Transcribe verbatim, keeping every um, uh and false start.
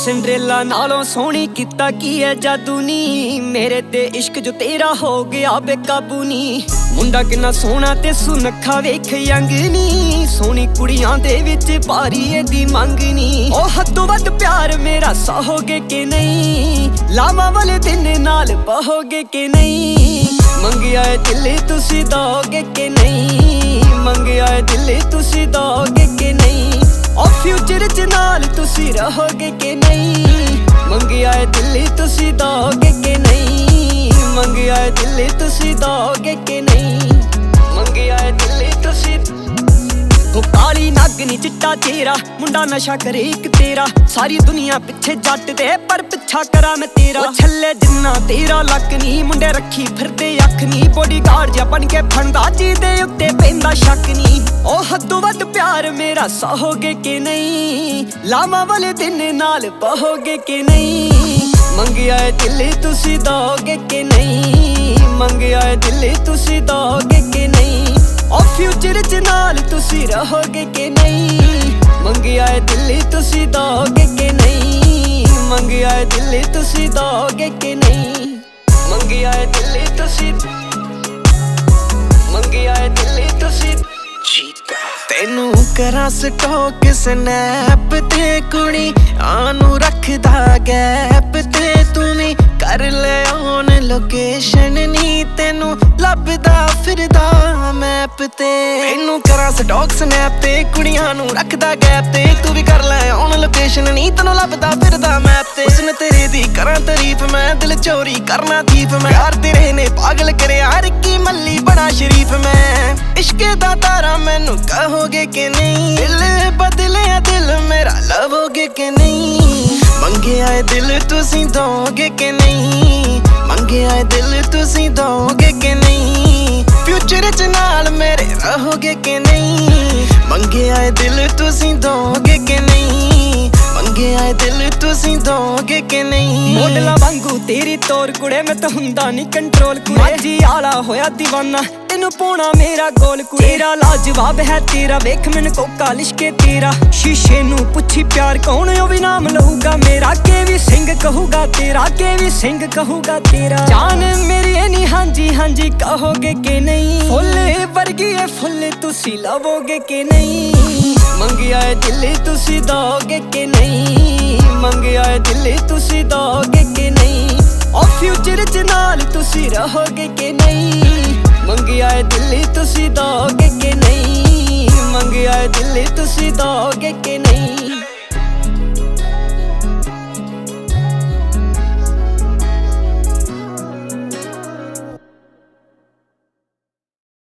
Cinderella नालों सोहनी किता की है जादू नी, मेरे ते इश्क जो तेरा हो गया बेकाबू नी। मुंडा किन्ना सोहना ते सुनखा वेख यंग नी, सोहनी कुड़ियां दे विच भारी एदी मंग नी। ओ हदों वध प्यार मेरा सहोगे कि नहीं, लावां वाले दिन नाल बहोगे कि नहीं। मंगिया है दिल तुसी दोगे कि नहीं, मंगिया है दिल तुसी दोगे कि नहीं। ओ फ्यूचर च नाल तुसी रहोगे कि नहीं, मंगिया है दिल तुसी दोगे कि नहीं। मंगिया है दिल तुसी दोगे कि नहीं, मंगिया है दिल तुसी। ओ काली नागनी चिट्टा चेहरा, मुंडा नशा करे एक तेरा, सारी दुनिया पिछे जट दे पर पिछा करा मैं तेरा। ओ छल्ले जिन्ना तेरा लक नी, मुंडे रखी फिरदे अख नी, बॉडी गार्ड जा बन के फंदा जी दे उत्ते पैंदा शक नी। ओ हदों वध प्यार मेरा सहोगे कि नहीं, लावां वाले दिन नाल बहोगे कि नहीं। मंगिया है दिल तुसी दोगे कि नहीं, मंगिया है दिल तुसी दोगे कि नहीं। ओ फ्यूचर च नाल तुसी रहोगे कि नहीं, मंगिया है दिल तुसी दोगे कि नहीं। मंगिया है दिल तुसी दोगे कि नहीं, मंगिया है दिल तुसी, मंगिया है दिल तुसी। तेनू करा स्टॉक स्नैप ते कुड़ी आनू रखदा गैप ते, तुमी कर ले ऑन लोकेशन नी, तेनू लभदा फिरदा मैप ते। तेनू करा स्टॉक स्नैप ते कुड़ियां नू रखदा गैप ते, तू भी कर ले ऑन लोकेशन नी, तेनू लभदा फिरदा मैप ते। उसने तेरे दी करा तारीफ मैं, दिल चोरी करना थीफ मैं, यार तेरे ने पागल करया रिक्की मल्ली बड़ा शरीफ मैं। इश्के दा तारा मैनू कहोगे कि नहीं, दिल बदले दिल मेरा लवोगे कि नहीं। मंगिया है दिल तुसी दोगे कि नहीं, मंगिया है दिल तुसी दोगे कि नहीं। फ्यूचर च नाल मेरे रहोगे कि नहीं, मंगिया है दिल तुसी दोगे कि नहीं। मंगिया है दिल तुसी दोगे कि नहीं। मॉडला वांगू तेरी तोर कुड़े मैं तो हुंदा नहीं कंट्रोल कुड़े, माझी आला होया दीवाना तेनू पोना मेरा गोल कुड़े। तेरा लाजवाब है तेरा वेख मैनू कोका लिशके तेरा, शीशे नू पुछी प्यार कौन ओ भी नाम लहूगा मेरा। के भी सिंह कहूगा तेरा, के भी सिंह कहूगा तेरा। जान मेरी नी हांजी हांजी कहोगे कि नहीं, फुल वर्गी है फुल तुसी लवोगे कि नहीं। मंगिया है दिल तुसी दोगे कि नहीं, मंगिया है दिल तुसी दोगे कि नहीं। ओ फ्यूचर च नाल तुसी रहोगे कि नहीं, मंगिया है दिल तुसी दोगे कि नहीं। मंगिया है दिल तुसी दोगे कि नहीं।